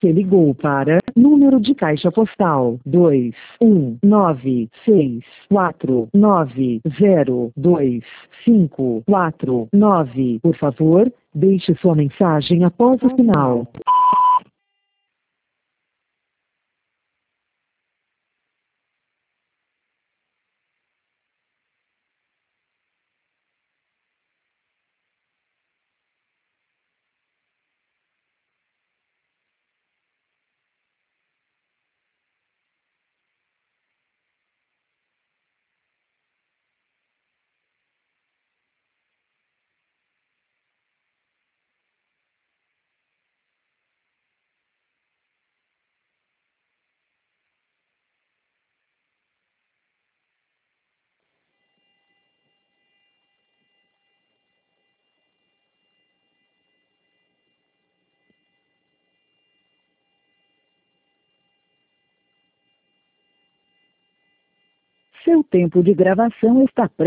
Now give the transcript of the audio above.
Você ligou para número de caixa postal 21964902549. Por favor, deixe sua mensagem após o sinal. Seu tempo de gravação está